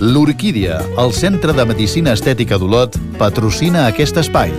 L'Orquídia, el Centre de Medicina Estètica d'Olot, patrocina aquest espai.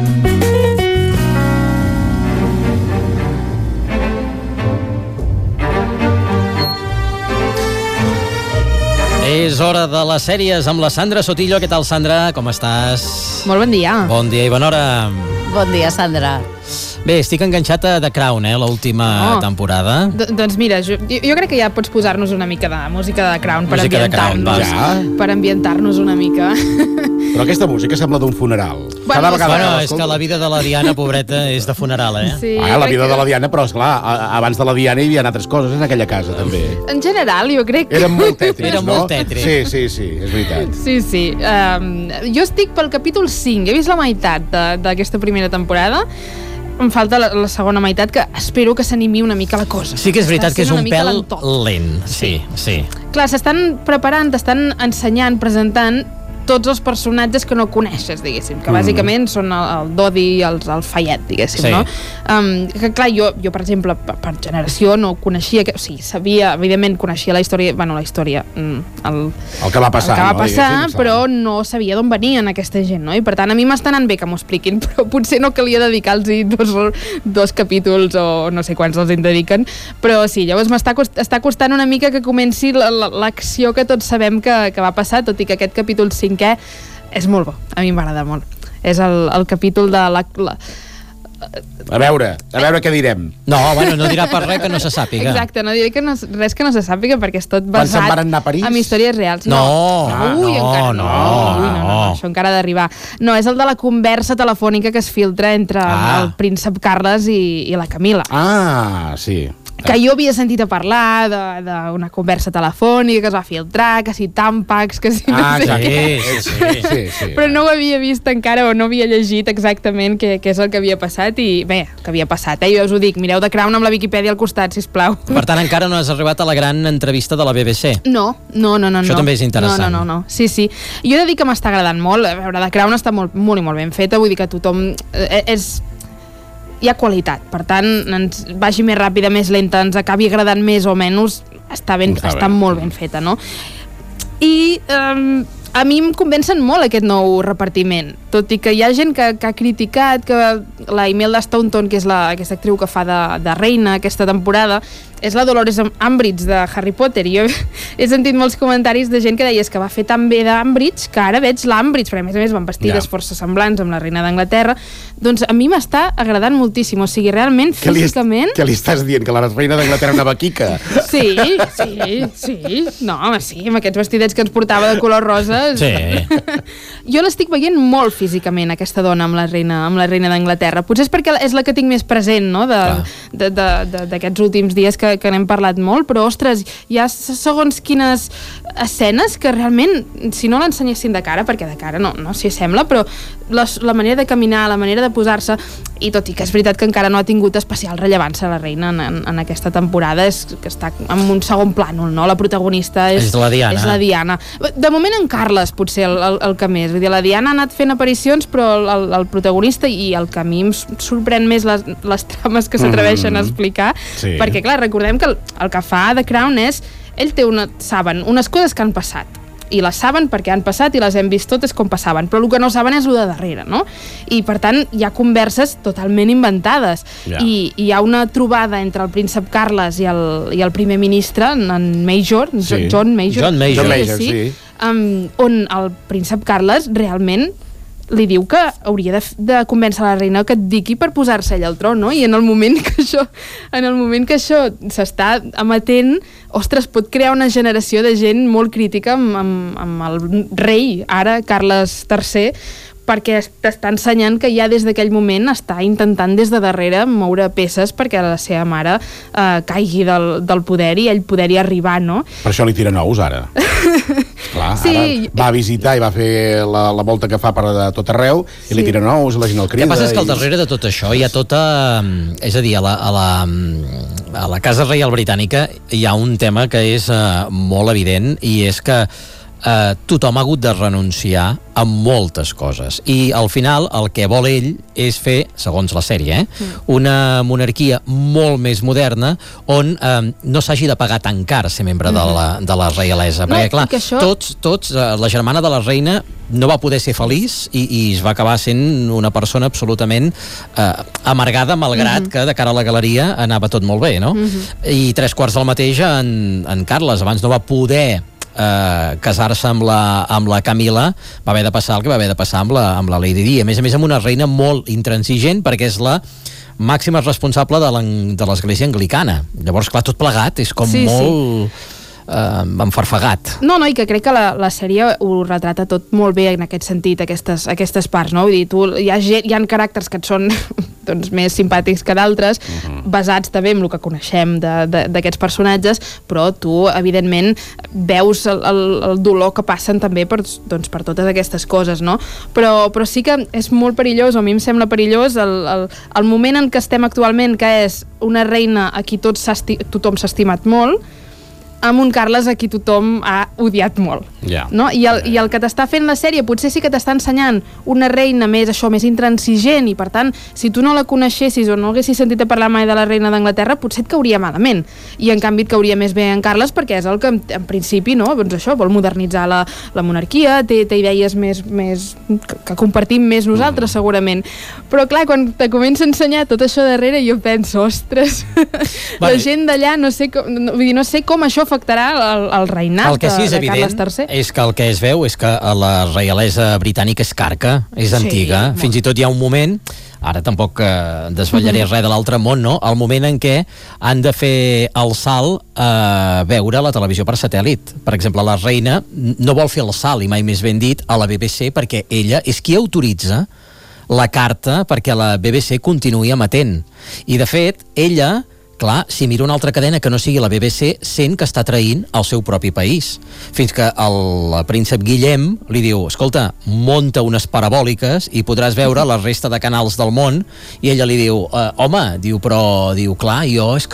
És hora de les sèries amb la Sandra Sotillo. Què tal, Sandra? Com estàs? Molt bon dia. Bon dia i bona hora. Bon dia, Sandra. Bé, estic enganxat a The Crown, l'última temporada. Doncs mira, jo crec que ja pots posar-nos una mica de música de Crown per ambientar-nos. Per ambientar-nos una mica. Però aquesta música sembla d'un funeral. Bueno, és que la vida de la Diana, pobreta, és de funeral, Sí, la vida de la Diana, però esclar, abans de la Diana hi havia altres coses en aquella casa, també. En general, jo crec que... Eren molt tètrics, Era molt tètric. Sí, és veritat. Sí. Jo estic pel capítol 5. He vist la meitat d'aquesta primera temporada. Em falta la segona meitat, que espero que s'animi una mica la cosa. Sí que és veritat que és un pèl lent. Sí. Clar, s'estan preparant, t'estan ensenyant, presentant tots els personatges que no coneixes, diguéssim, que bàsicament són el Dodi i el Fayet, diguéssim, no? Que clar, jo, per exemple, per generació no coneixia, o sigui, sabia, evidentment coneixia la història, el que va passar, però no sabia d'on venien aquesta gent, no? I per tant, a mi m'està anant bé que m'ho expliquin, però potser no calia dedicar-los dos capítols o no sé quants els en dediquen, però sí, llavors està costant una mica que comenci l'acció que tots sabem que va passar, tot i que aquest capítol 5 és molt bo, a mi m'agrada molt. És el capítol de la... A veure què direm. No dirà per res que no se sàpiga. Exacte, no diré res que no se sàpiga perquè és tot basat Quan se'n van anar a París? En històries reals. No. Això encara ha d'arribar. No, és el de la conversa telefònica que es filtra entre el príncep Carles i la Camila. Sí. Que jo havia sentit a parlar d'una conversa telefònica que es va filtrar, que si Tampax, que si no sé què. Sí. Però no ho havia vist encara o no havia llegit exactament què és el que havia passat i bé, que havia passat. Jo us ho dic, mireu The Crown amb la Viquipèdia al costat, sisplau. Per tant, encara no has arribat a la gran entrevista de la BBC. No. Això també és interessant. No. Sí. Jo he de dir que m'està agradant molt. A veure, The Crown està molt i molt ben feta, vull dir que tothom... hi ha qualitat, per tant ens vagi més ràpida, més lenta, ens acabi agradant més o menys, està molt ben feta, no? I a mi em convencen molt aquest nou repartiment, tot i que hi ha gent que ha criticat que la Imelda Staunton, que és aquesta actriu que fa de reina aquesta temporada, és la Dolores Umbridge de Harry Potter, i jo he sentit molts comentaris de gent que deies que va fer tan bé d'Umbridge que ara veig l'Umbridge, perquè a més van vestides força semblants amb la reina d'Anglaterra. Doncs a mi m'està agradant moltíssim, o sigui, realment, físicament... Què li estàs dient? Que la reina d'Anglaterra anava quica? Sí. No, home, sí, amb aquests vestidets que ens portava de color rosa. Sí. Jo l'estic veient molt físicament, aquesta dona amb la reina d'Anglaterra. Potser és perquè és la que tinc més present, no?, d'aquests últims dies que n'hem parlat molt, però, ostres, hi ha segons quines escenes que realment, si no l'ensenyessin de cara, perquè de cara no s'hi sembla, però la manera de caminar, la manera de posar-se, i tot i que és veritat que encara no ha tingut especial rellevància la reina en aquesta temporada, és que està en un segon plànol, no? La protagonista és la Diana. De moment en Carles, potser, el que més. Vull dir, la Diana ha anat fent aparicions, però el protagonista, i el que a mi em sorprèn més les trames que s'atreveixen a explicar, perquè, clar, recordem que el que fa The Crown és, ell saben unes coses que han passat, i les saben perquè han passat i les hem vist totes com passaven, però el que no saben és el de darrere, no? I per tant hi ha converses totalment inventades, i hi ha una trobada entre el príncep Carles i el primer ministre, en Major, John Major, on el príncep Carles realment li diu que hauria de convèncer la reina que et digui per posar-se ell al tron, no? I en el moment que això s'està emetent, ostres, pot crear una generació de gent molt crítica amb el rei, ara Carles III, perquè t'està ensenyant que ja des d'aquell moment està intentant des de darrere moure peces perquè la seva mare caigui del poder i ell poder-hi arribar, no? Per això li tira nous, ara. Clar, sí. Ara va visitar i va fer la volta que fa per tot arreu i li tira nous, la gent el crida. El que passa és que al darrere de tot això hi ha tota... És a dir, a la Casa Reial Britànica hi ha un tema que és molt evident, i és que tothom ha hagut de renunciar a moltes coses i al final el que vol ell és fer, segons la sèrie, una monarquia molt més moderna on no s'hagi de pagar tan car ser membre de la reialesa, perquè clar, tots la germana de la reina no va poder ser feliç i es va acabar sent una persona absolutament amargada, malgrat que de cara a la galeria anava tot molt bé, no? I 3/4 del mateix en Carles, abans no va poder casar-se amb la Camila, va haver de passar el que va haver de passar amb la Lady Di, a més amb una reina molt intransigent perquè és la màxima responsable de l'església anglicana. Llavors, clar, tot plegat és com molt enfarfegat. No, i que crec que la sèrie ho retrata tot molt bé en aquest sentit, aquestes parts, no? Vull dir, hi ha caràcters que et són doncs, més simpàtics que d'altres, basats també en el que coneixem d'aquests personatges, però tu, evidentment, veus el dolor que passen també per totes aquestes coses, no? Però sí que és molt perillós, o a mi em sembla perillós, el moment en què estem actualment, que és una reina a qui tothom s'ha estimat molt, amb un Carles a qui tothom ha odiat molt. No? I el que t'està fent la sèrie potser sí que t'està ensenyant una reina més intransigent, i per tant, si tu no la coneixessis o no haguessis sentit a parlar mai de la reina d'Anglaterra, potser et cauria malament. I en canvi et cauria més bé en Carles perquè és el que en principi, no? Doncs això, vol modernitzar la monarquia, té idees més que compartim més nosaltres, segurament. Però clar, quan te comença a ensenyar tot això darrere, jo penso, ostres, la gent d'allà no sé com això afectarà el reinat de Carles III. És que el que es veu és que la reialesa britànica és carca, és antiga. Fins i tot hi ha un moment, ara tampoc desvetllaré res de l'altre món, no? El moment en què han de fer el salt a veure la televisió per satèl·lit. Per exemple, la reina no vol fer el salt, i mai més ben dit, a la BBC, perquè ella és qui autoritza la carta perquè la BBC continuï emetent. I de fet, ella, clar, si mira una altra cadena que no sigui la BBC, sent que està traint el seu propi país. Fins que el príncep Guillem li diu, escolta, munta unes parabòliques i podràs veure la resta de canals del món, i ella li diu, home, clar,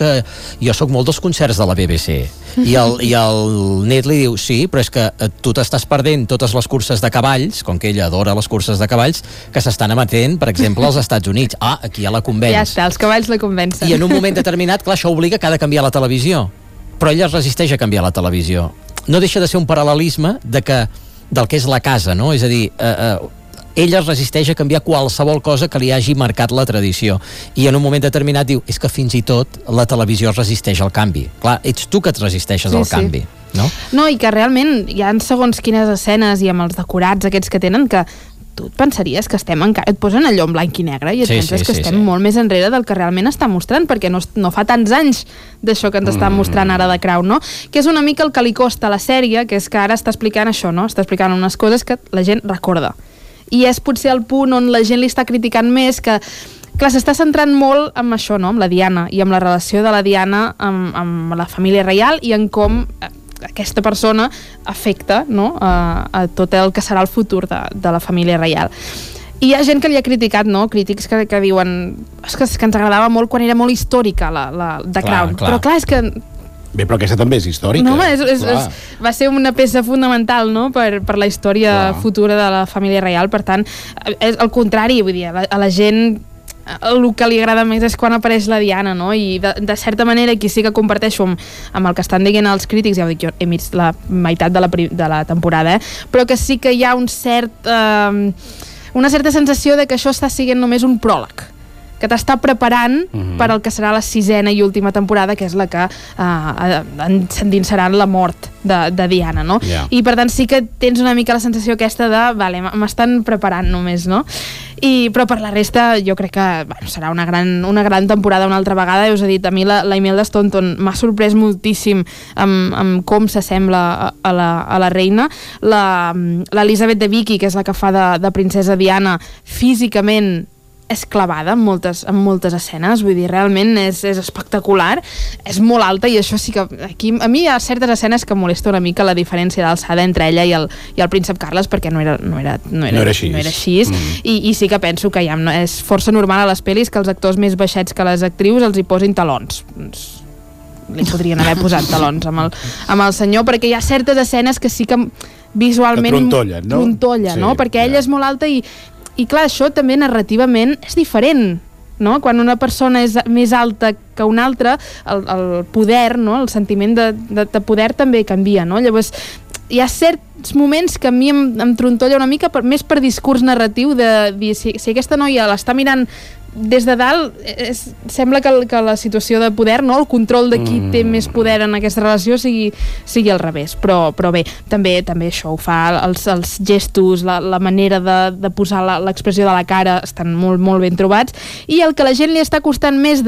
jo sóc molt dels concerts de la BBC. I el net li diu, sí, però és que tu t'estàs perdent totes les curses de cavalls, com que ella adora les curses de cavalls, que s'estan emetent, per exemple, als Estats Units. Aquí ja la convenç. Ja està, els cavalls la convencen. I en un moment determinat, clar, això obliga que ha de canviar la televisió. Però ella es resisteix a canviar la televisió. No deixa de ser un paral·lelisme del que és la casa, no? És a dir, ella es resisteix a canviar qualsevol cosa que li hagi marcat la tradició, i en un moment determinat diu, és que fins i tot la televisió es resisteix al canvi. Clar, ets tu que et resisteixes al canvi, no? No, i que realment hi ha segons quines escenes i amb els decorats aquests que tenen que tu et pensaries que estem encara, et posen allò en blanc i negre i et penses que estem molt més enrere del que realment està mostrant, perquè no fa tants anys d'això que ens està mostrant ara de Crown, no? Que és una mica el que li costa a la sèrie, que és que ara està explicant això, no? Està explicant unes coses que la gent recorda. I és potser el punt on la gent li està criticant més, que clar, s'està centrant molt en això, no? Amb la Diana, i amb la relació de la Diana amb la família reial, i en com aquesta persona afecta, no? a tot el que serà el futur de la família reial. I hi ha gent que li ha criticat, no? Crítics que diuen que ens agradava molt quan era molt històrica la The Crown. Però clar, és que bé, però aquesta també és històrica. No, va ser una peça fonamental, no? per la història futura de la família reial. Per tant, és el contrari, vull dir, a la gent el que li agrada més és quan apareix la Diana, no? I de certa manera, aquí sí que comparteixo amb el que estan dient els crítics, ja ho dic, jo he vist la meitat de la temporada, però que sí que hi ha una certa sensació de que això està sent només un pròleg, que t'està preparant per al que serà la 6ª i última temporada, que és la que s'endinsaran la mort de Diana, no? I per tant sí que tens una mica la sensació aquesta de, vale, m'estan preparant només, no? Però per la resta jo crec que serà una gran temporada una altra vegada. Us he dit, a mi la Imelda Staunton m'ha sorprès moltíssim amb com s'assembla a la reina. L'Elisabet de Vicky, que és la que fa de princesa Diana, físicament és clavada en moltes escenes, vull dir, realment és espectacular, és molt alta, i això sí que aquí, a mi hi ha certes escenes que molesta una mica la diferència d'alçada entre ella i el príncep Carles, perquè no era així. I sí que penso que és força normal a les pel·lis que els actors més baixets que les actrius els hi posin talons. li podrien haver posat talons amb el senyor, perquè hi ha certes escenes que sí que visualment que trontollen, no? Perquè ella és molt alta i clar, això també narrativament és diferent, no? Quan una persona és més alta que una altra, el poder, no? El sentiment de poder també canvia, no? Llavors, hi ha certs moments que a mi em trontolla una mica més per discurs narratiu de dir, si aquesta noia l'està mirant des de dalt, sembla que la situació de poder, no? El control de qui té més poder en aquesta relació sigui al revés, però bé, també això ho fa, els gestos, la manera de posar l'expressió de la cara estan molt, molt ben trobats, i el que la gent li està costant més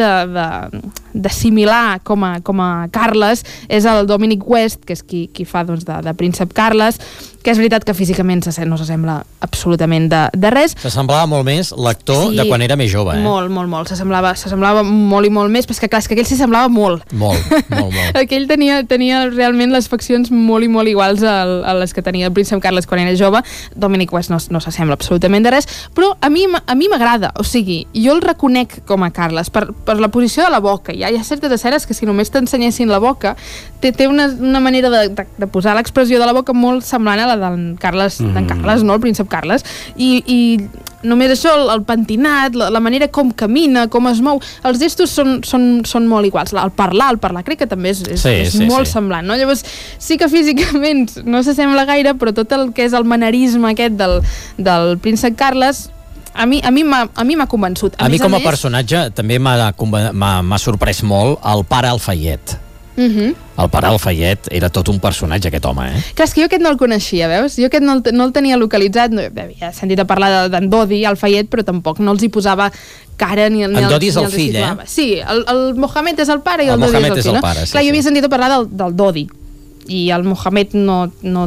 d'assimilar com a Carles és el Dominic West, que és qui fa doncs, de príncep Carles, que és veritat que físicament no s'assembla absolutament de res. S'assemblava molt més l'actor de quan era més jove, eh? Molt. S'assemblava molt i molt més, però és que clar, és que aquell s'hi semblava molt. Molt. Aquell tenia realment les faccions molt i molt iguals a les que tenia el príncep Carles quan era jove. Dominic West no s'assembla absolutament de res, però a mi m'agrada, o sigui, jo el reconec com a Carles, per la posició de la boca. Hi ha certes escenes que si només t'ensenyessin la boca, té una manera de posar l'expressió de la boca molt semblant a la d'en Carles, no? El príncep Carles. I només això, el pentinat, la manera com camina, com es mou, els gestos són molt iguals. El parlar crec que també és molt semblant, no? Llavors, sí que físicament no s'assembla gaire, però tot el que és el manerisme aquest del príncep Carles a mi m'ha convençut. A mi com a personatge també m'ha sorprès molt el pare Alfayet. El pare Alfayet era tot un personatge, aquest home, eh? Clar, és que jo aquest no el coneixia, veus? Jo aquest no el tenia localitzat, havia sentit a parlar d'en Dodi, Alfayet, però tampoc no els hi posava cara ni en Dodi és el fill, eh? Sí, el Mohamed és el pare i el Dodi és el fill, no? Clar, jo havia sentit a parlar del Dodi, i el Mohamed no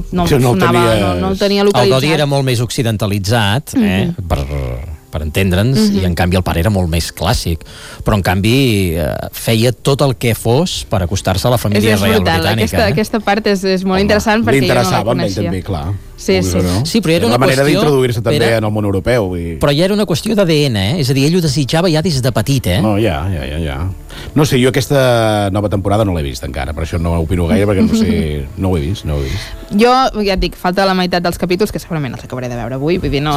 el tenia localitzat. El Dodi era molt més occidentalitzat, per entendre'ns, i en canvi el pare era molt més clàssic, però en canvi feia tot el que fos per acostar-se a la família reial britànica. Aquesta part és molt interessant perquè jo no la coneixia. També, clar. Sí. Sí, però era una manera d'introduir-se també en el món europeu. Però ja era una qüestió d'ADN, eh? És a dir, ell ho desitjava ja des de petit, eh? No, ja. No sé, jo aquesta nova temporada no l'he vist encara, per això no opino gaire, perquè no sé, no ho he vist. Jo, ja et dic, falta la meitat dels capítols, que segurament els acabaré de veure avui, vull dir, no.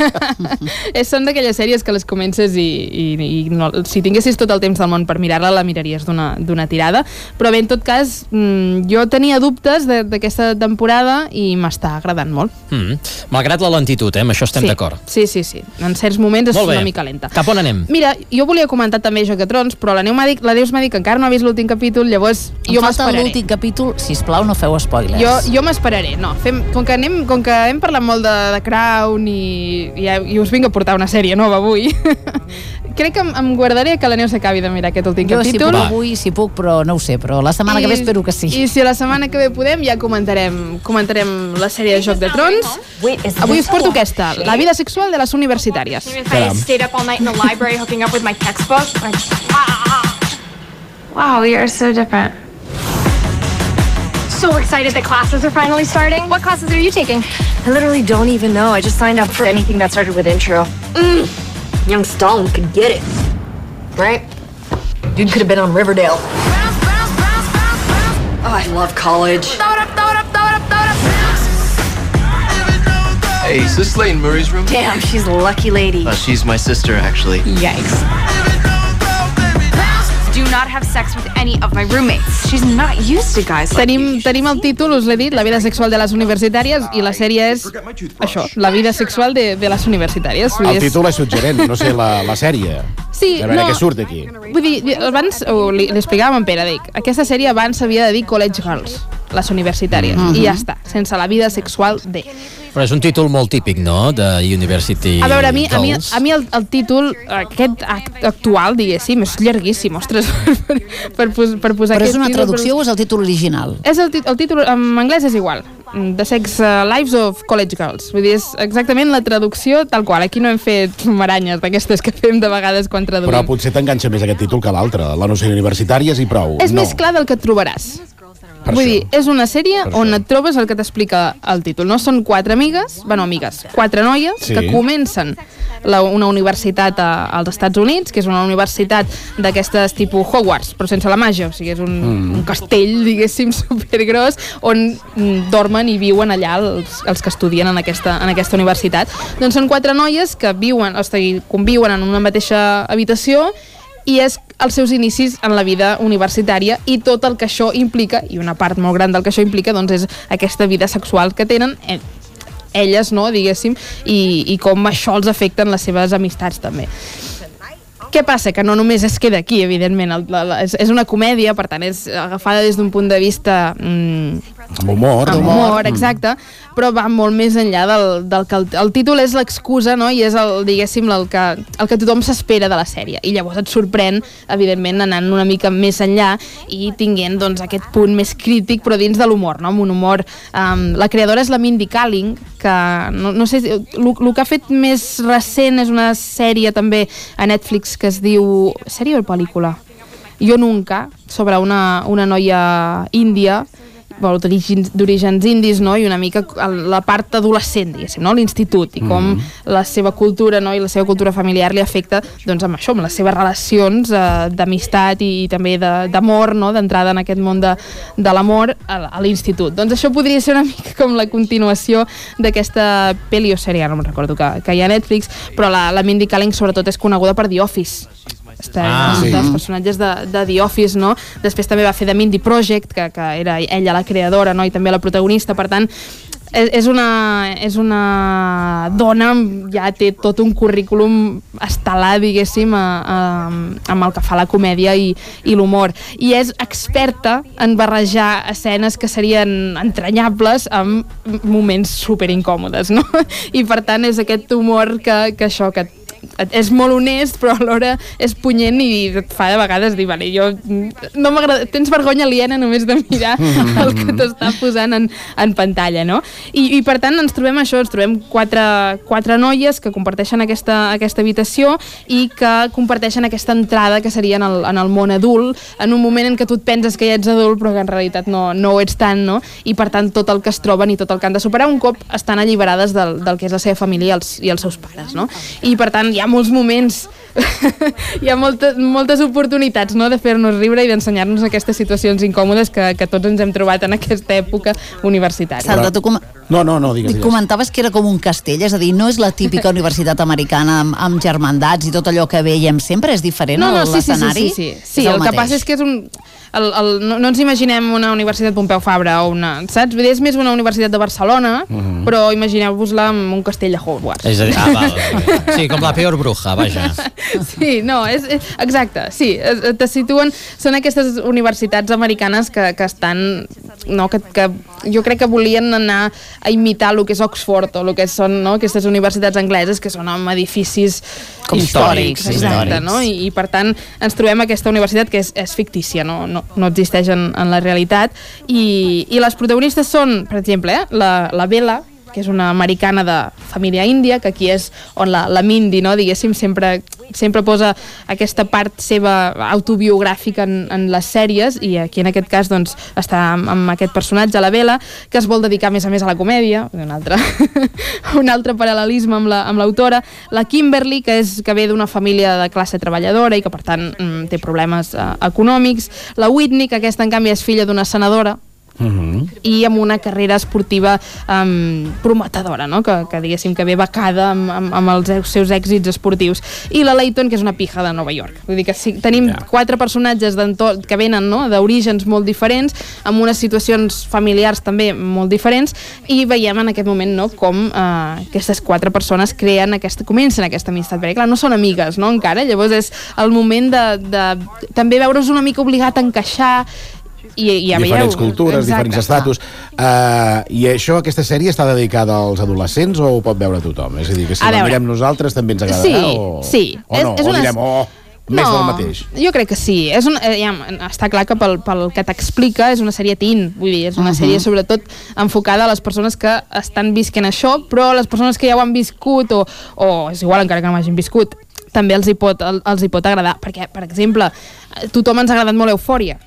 Són d'aquelles sèries que les comences i no, si tinguessis tot el temps del món per mirar-la, la miraries d'una tirada, però bé, en tot cas, jo tenia dubtes d'aquesta temporada i m'està agradant molt. Malgrat la lentitud, amb això estem d'acord. Sí. En certs moments és una mica lenta. Cap on anem? Mira, jo volia comentar també Joc de Trons, però la Neus m'ha dit que encara no ha vist l'últim capítol, llavors jo m'esperaré. Falta l'últim capítol, sisplau, no feu spoilers. Jo m'esperaré, no. Com que hem parlat molt de Crown i us vinc a portar una sèrie nova avui, crec que em guardaré que la Neus s'acabi de mirar aquest últim capítol. Jo avui, si puc, però no ho sé, però la setmana que ve espero que sí. I si la setmana que ve podem, ja comentarem la sèrie de Joc de Trons. Avui us porto aquesta, la vida sexual de les universitàries. Wow, we are so different. So excited that classes are finally starting. What classes are you taking? I literally don't even know. I just signed up for anything that started with intro. Young Stalin could get it. Right? Dude could have been on Riverdale. Oh, I love college. Hey, is this Leighton Murray's room? Damn, she's a lucky lady. She's my sister, actually. Yikes. Do not have sex with any of my roommates. She's not used to guys like you. Tenim el títol, us l'he dit, la vida sexual de les universitàries, i la sèrie és això, la vida sexual de les universitàries. El títol és suggerent, no sé, la sèrie. Sí, a veure què surt d'aquí. Vull dir, abans, li explicàvem en Pere, dic, aquesta sèrie abans s'havia de dir College Girls, les universitàries, i ja està, sense la vida sexual de... Però és un títol molt típic, no?, de University Girls. A veure, a mi el títol aquest actual, diguéssim, és llarguíssim, ostres, per posar aquest títol. Però és una traducció o és el títol original? És el títol, en anglès és igual, The Sex Lives of College Girls. Vull dir, és exactament la traducció tal qual. Aquí no hem fet maranyes d'aquestes que fem de vegades quan traduïm. Però potser t'enganxa més aquest títol que l'altre, les universitàries i prou. És més clar del que et trobaràs. Vull dir, és una sèrie on et trobes el que t'explica el títol, no? Són 4 amigues, 4 noies que comencen una universitat als Estats Units, que és una universitat d'aquestes tipus Hogwarts, però sense la màgia, o sigui, és un castell, diguéssim, supergros, on dormen i viuen allà els que estudien en aquesta universitat. Doncs són 4 noies que conviuen en una mateixa habitació i és els seus inicis en la vida universitària i tot el que això implica, i una part molt gran del que això implica, doncs és aquesta vida sexual que tenen elles, no, diguéssim, i com això els afecta en les seves amistats també. Què passa? Que no només es queda aquí, evidentment. És una comèdia, per tant, és agafada des d'un punt de vista... Amb humor. Exacte, però va molt més enllà del que el títol és l'excusa, no? I és, diguéssim, el que tothom s'espera de la sèrie. I llavors et sorprèn, evidentment, anant una mica més enllà i tinguent, doncs, aquest punt més crític, però dins de l'humor, no? Amb un humor... La creadora és la Mindy Kaling, que no sé... El que ha fet més recent és una sèrie també a Netflix que es diu... Sèrie o pel·lícula? Jo Nunca, sobre una noia índia, d'orígens indis, no? I una mica la part adolescent, diguéssim, no? L'institut, i com la seva cultura, no? I la seva cultura familiar li afecta, doncs, amb això, amb les seves relacions d'amistat i també d'amor, no? D'entrada en aquest món de l'amor a l'institut. Doncs això podria ser una mica com la continuació d'aquesta pel·li o sèrie, no me'n recordo, que hi ha a Netflix, però la Mindy Kaling sobretot és coneguda per The Office. Dels personatges de The Office, no? Després també va fer The Mindy Project, que era ella la creadora, no? I també la protagonista, per tant és una dona, ja té tot un currículum estel·lar, diguéssim, amb el que fa la comèdia i l'humor, i és experta en barrejar escenes que serien entranyables amb moments superincòmodes, no? I per tant és aquest humor que és molt honest, però alhora és punyent i et fa de vegades dir, vale, jo no m'agrada, tens vergonya aliena només de mirar el que t'està posant en pantalla, no? I per tant ens trobem això, ens trobem quatre noies que comparteixen aquesta habitació i que comparteixen aquesta entrada que seria en el món adult, en un moment en què tu et penses que ja ets adult però que en realitat no ho ets tant, no? I per tant tot el que es troben i tot el que han de superar un cop estan alliberades del que és la seva família i els seus pares, no? I per tant hi ha molts moments, hi ha moltes oportunitats, no?, de fer-nos riure i d'ensenyar-nos aquestes situacions incòmodes que tots ens hem trobat en aquesta època universitària. Sandra, tu digues. Comentaves que era com un castell, és a dir, no és la típica universitat americana amb germandats i tot allò que veiem sempre, és diferent l'escenari? Sí, el que passa és que és un... no ens imaginem una Universitat Pompeu Fabra o una... Saps? És més una Universitat de Barcelona, però imagineu-vos-la amb un castell de Hogwarts. És a dir, val. Sí, com la peor bruja, vaja. Sí, no, exacte, sí, te situen... Són aquestes universitats americanes que estan... No, que jo crec que volien anar a imitar el que és Oxford o el que són, no, aquestes universitats angleses que són amb edificis històrics. Exacte, no? I per tant ens trobem aquesta universitat que és fictícia, no existeix en la realitat, i les protagonistes són, per exemple, la Bella, que és una americana de família índia, que aquí és on la Mindy, no, diguéssim, sempre posa aquesta part seva autobiogràfica en les sèries, i aquí en aquest cas doncs està amb aquest personatge, la Bella, que es vol dedicar més a més a la comèdia, un altre paral·lelisme amb l'autora, la Kimberly, que ve d'una família de classe treballadora i que per tant té problemes econòmics, la Whitney, que aquesta en canvi és filla d'una senadora, i amb una carrera esportiva prometedora, no? que diguéssim que ve becada amb els seus èxits esportius, i la Layton, que és una pija de Nova York. Vull dir que sí, tenim 4 personatges que venen, no?, d'orígens molt diferents, amb unes situacions familiars també molt diferents, i veiem en aquest moment, no?, com aquestes 4 persones comencen aquesta amistat, perquè clar, no són amigues, no?, encara, llavors és el moment de també veure's una mica obligat a encaixar. I ja diferents cultures, diferents estatus. I aquesta sèrie està dedicada als adolescents o ho pot veure tothom? És a dir, que si la mirem nosaltres també ens agradarà? Sí. O no? O direm, més del mateix? Jo crec que sí. Està clar que pel que t'explica és una sèrie teen, vull dir, és una sèrie sobretot enfocada a les persones que estan visquent això, però les persones que ja ho han viscut, o és igual encara que no hagin viscut, també els hi pot agradar, perquè, per exemple, a tothom ens ha agradat molt Eufòria.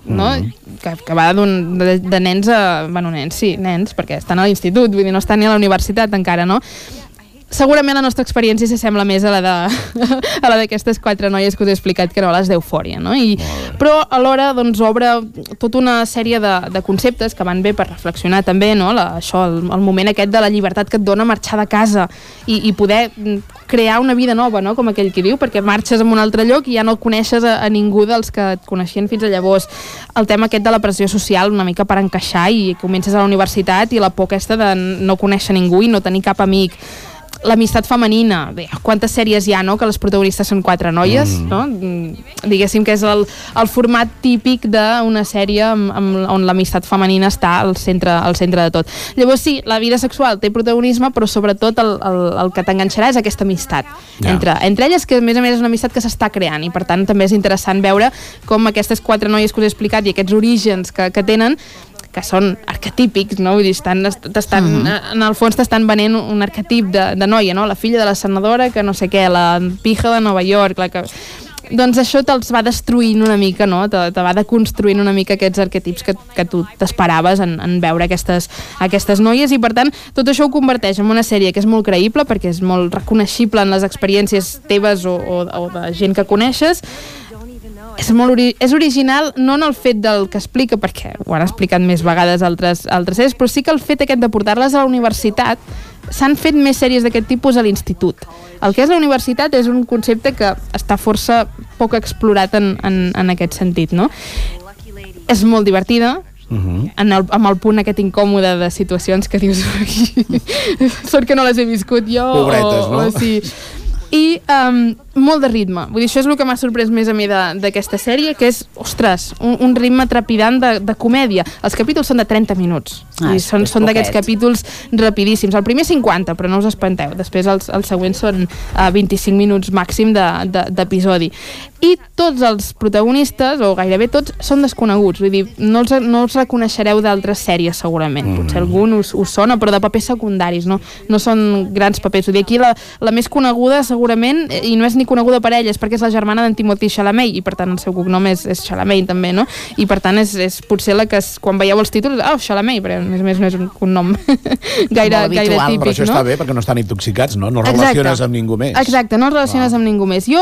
no? Que va de nens a... Bueno, nens, perquè estan a l'institut, vull dir, no estan ni a la universitat encara, no? Segurament la nostra experiència s'assembla més a la d'aquestes 4 noies que us he explicat, que no a les d'Eufòria, no? Però alhora doncs, obre tota una sèrie de conceptes que van bé per reflexionar també, no? El moment aquest de la llibertat que et dona marxar de casa i poder crear una vida nova, no? Com aquell qui diu, perquè marxes a un altre lloc i ja no coneixes a ningú dels que et coneixien fins a llavors. El tema aquest de la pressió social, una mica per encaixar, i comences a la universitat i la por aquesta de no conèixer ningú i no tenir cap amic. L'amistat femenina, bé, quantes sèries hi ha, no?, que les protagonistes són 4 noies, no? Diguéssim que és el format típic d'una sèrie on l'amistat femenina està al centre de tot. Llavors sí, la vida sexual té protagonisme, però sobretot el que t'enganxarà és aquesta amistat entre elles, que a més és una amistat que s'està creant, i per tant també és interessant veure com aquestes 4 noies que us he explicat i aquests orígens que tenen, que són arquetípics, no? Vull dir, en el fons t'estan venent un arquetip de noia, no? La filla de la senadora, que no sé què, la pija de Nova York, doncs això te'ls va destruint una mica, no? Te va deconstruint una mica aquests arquetips que tu t'esperaves en veure aquestes noies, i per tant tot això ho converteix en una sèrie que és molt creïble, perquè és molt reconeixible en les experiències teves o de gent que coneixes. És original no en el fet del que explica, perquè ho han explicat més vegades altres sèries, però sí que el fet aquest de portar-les a la universitat. S'han fet més sèries d'aquest tipus a l'institut. El que és la universitat és un concepte que està força poc explorat en aquest sentit, no? És molt divertida, amb el punt aquest incòmode de situacions que dius sort que no les he viscut jo. Pobretes, no? Sí. I molt de ritme. Vull dir, això és el que m'ha sorprès més a mi d'aquesta sèrie, que és, ostres, un ritme trepidant de comèdia. Els capítols són de 30 minuts. Són d'aquests capítols rapidíssims. El primer 50, però no us espanteu. Després els següents són 25 minuts màxim d'episodi. I tots els protagonistes, o gairebé tots, són desconeguts. Vull dir, no els reconeixereu d'altres sèries, segurament. Potser algun us sona, però de papers secundaris, no són grans papers. Vull dir, aquí la més coneguda, segurament, i no és ni coneguda per elles, perquè és la germana d'en Timothée Chalamet, i per tant el seu cognom és Chalamet també, no? I per tant és potser la que quan veieu els títols, Chalamet, però a més no és un nom gaire típic, no? Però això està bé, perquè no estan intoxicats, no? No els relaciones amb ningú més. Exacte, no els relaciones amb ningú més.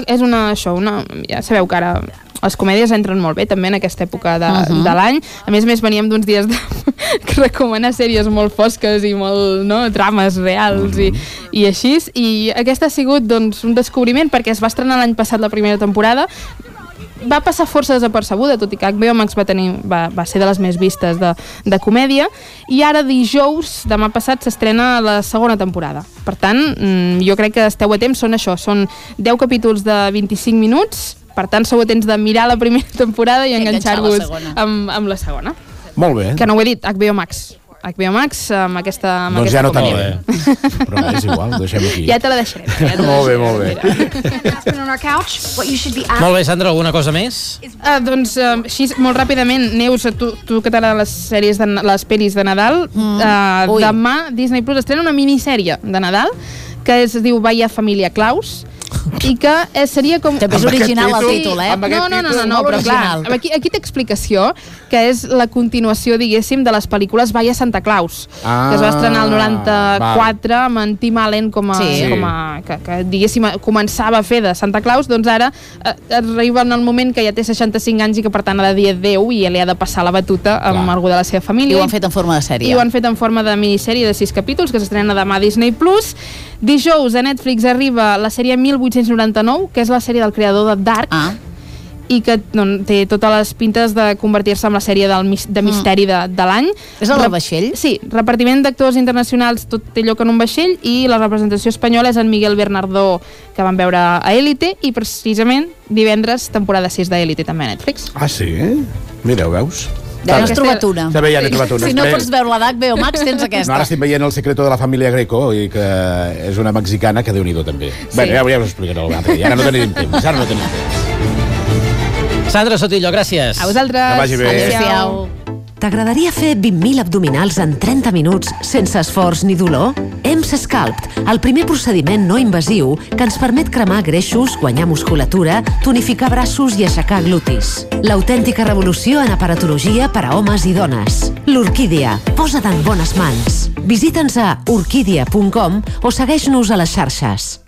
Ja sabeu que ara les comèdies entren molt bé també en aquesta època de l'any. A més veníem d'uns dies de recomanar sèries molt fosques i molt, no, drames reals i així, i aquesta ha sigut doncs un descobriment, perquè es va estrenar l'any passat la primera temporada. Va passar força desapercebuda, tot i que HBO Max va ser de les més vistes de comèdia, i ara dijous, demà passat, s'estrena la segona temporada. Per tant, jo crec que esteu a temps, són 10 capítols de 25 minuts, per tant sou a temps de mirar la primera temporada i enganxar-vos amb la segona. Molt bé. Que no ho he dit, HBO Max, amb aquesta doncs ja no tenim, però és igual, deixem-ho aquí. Ja te la deixarem. Molt bé. Molt bé, Sandra, alguna cosa més? Doncs així, molt ràpidament, Neus, tu que t'agraden les sèries, les pel·lis de Nadal, demà Disney Plus estrena una minissèrie de Nadal que es diu Vaya Familia Claus, i que seria com... També és original el títol, No, però clar, aquí té explicació, que és la continuació, diguéssim, de les pel·lícules Vaya Santa Claus, que es va estrenar el 94 amb en Tim Allen que diguéssim començava a fer de Santa Claus. Doncs ara arriba en el moment que ja té 65 anys i que per tant ha de dir adéu i li ha de passar la batuta amb algú de la seva família. I ho han fet en forma de sèrie. I ho han fet en forma de minissèrie de 6 capítols que s'estrena demà a Disney Plus. Dijous a Netflix arriba la sèrie 1899, que és la sèrie del creador de Dark, i que té totes les pintes de convertir-se en la sèrie de misteri de l'any. És el vaixell? Sí, repartiment d'actors internacionals, tot té lloc en un vaixell, i la representació espanyola és en Miguel Bernardó, que vam veure a Élite, i precisament divendres temporada 6 d'Élite també a Netflix. Ah, sí? Mira, ho veus? Ja n'has trobat una. Ja n'he trobat una. Si no pots veure la d'HBO Max, tens aquesta. No, ara estic veient El secreto de la família Greco, i que és una mexicana que Déu-n'hi-do també. Bé, ja us explicaré alguna altra. Ara no tenim temps. Sandra Sotillo, gràcies. A vosaltres. Que vagi bé. Adéu. T'agradaria fer 20.000 abdominals en 30 minuts sense esforç ni dolor? EMS Sculpt, el primer procediment no invasiu que ens permet cremar greixos, guanyar musculatura, tonificar braços i aixecar glutis. L'autèntica revolució en aparatologia per a homes i dones. L'Orquídia, posa't en bones mans. Visita'ns a orquídia.com o segueix-nos a les xarxes.